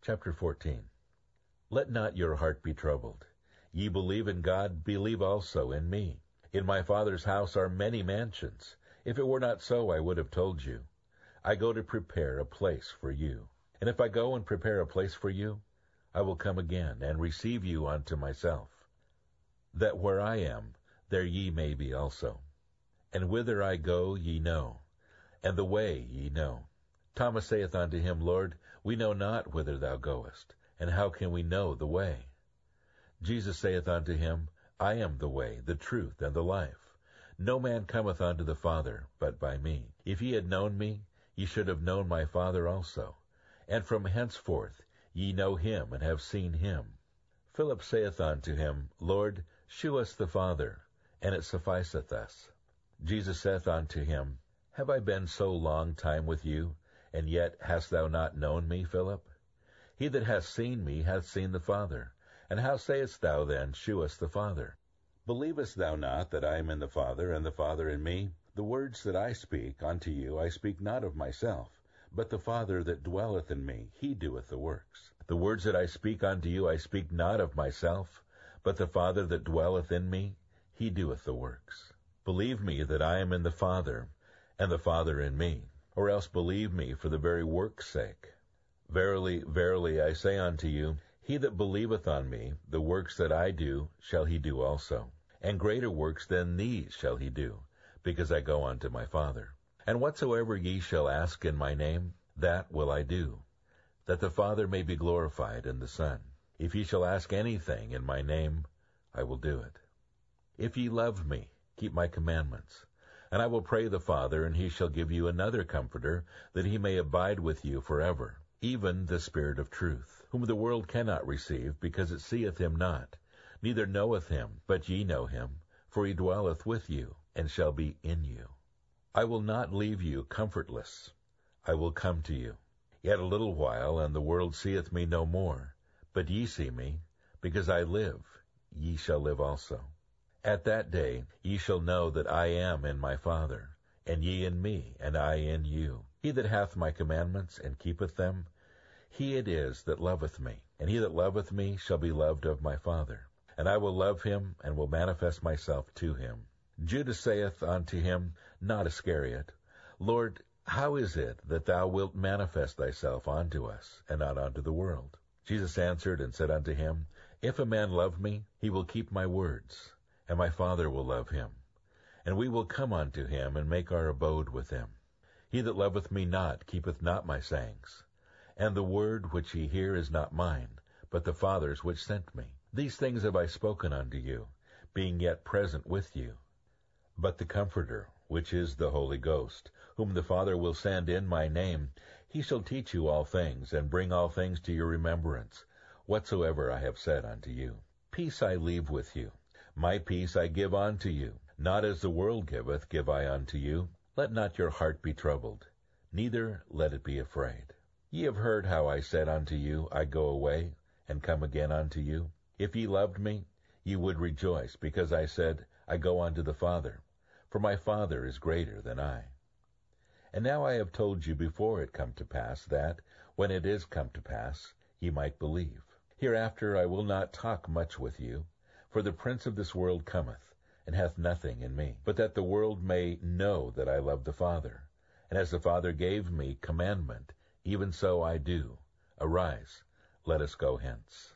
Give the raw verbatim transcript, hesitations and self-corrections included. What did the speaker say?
Chapter fourteen. Let not your heart be troubled. Ye believe in God, believe also in me. In my Father's house are many mansions. If it were not so, I would have told you. I go to prepare a place for you. And if I go and prepare a place for you, I will come again and receive you unto myself, that where I am, there ye may be also. And whither I go ye know, and the way ye know. Thomas saith unto him, Lord, we know not whither thou goest, and how can we know the way? Jesus saith unto him, I am the way, the truth, and the life. No man cometh unto the Father but by me. If ye had known me, ye should have known my Father also. And from henceforth ye know him, and have seen him. Philip saith unto him, Lord, shew us the Father, and it sufficeth us. Jesus saith unto him, Have I been so long time with you, and yet hast thou not known me, Philip? He that hath seen me hath seen the Father. And how sayest thou then, Shew us the Father? Believest thou not that I am in the Father, and the Father in me? The words that I speak unto you I speak not of myself, but the Father that dwelleth in me, he doeth the works. The words that I speak unto you I speak not of myself, but the Father that dwelleth in me, he doeth the works. Believe me that I am in the Father, and the Father in me, or else believe me for the very work's sake. Verily, verily, I say unto you, he that believeth on me, the works that I do shall he do also, and greater works than these shall he do, because I go unto my Father. And whatsoever ye shall ask in my name, that will I do, that the Father may be glorified in the Son. If ye shall ask anything in my name, I will do it. If ye love me, keep my commandments. And I will pray the Father, and he shall give you another Comforter, that he may abide with you forever, even the Spirit of truth, whom the world cannot receive, because it seeth him not, neither knoweth him, but ye know him, for he dwelleth with you, and shall be in you. I will not leave you comfortless. I will come to you. Yet a little while, and the world seeth me no more. But ye see me, because I live, ye shall live also. At that day ye shall know that I am in my Father, and ye in me, and I in you. He that hath my commandments, and keepeth them, he it is that loveth me. And he that loveth me shall be loved of my Father. And I will love him, and will manifest myself to him. Judas saith unto him, not Iscariot, Lord, how is it that thou wilt manifest thyself unto us, and not unto the world? Jesus answered and said unto him, If a man love me, he will keep my words, and my Father will love him. And we will come unto him, and make our abode with him. He that loveth me not keepeth not my sayings. And the word which ye hear is not mine, but the Father's which sent me. These things have I spoken unto you, being yet present with you. But the Comforter, which is the Holy Ghost, whom the Father will send in my name, he shall teach you all things, and bring all things to your remembrance, whatsoever I have said unto you. Peace I leave with you. My peace I give unto you. Not as the world giveth, give I unto you. Let not your heart be troubled, neither let it be afraid. Ye have heard how I said unto you, I go away, and come again unto you. If ye loved me, ye would rejoice, because I said, I go unto the Father, for my Father is greater than I. And now I have told you before it come to pass, that, when it is come to pass, ye might believe. Hereafter I will not talk much with you, for the prince of this world cometh, and hath nothing in me, but that the world may know that I love the Father. And as the Father gave me commandment, even so I do. Arise, let us go hence.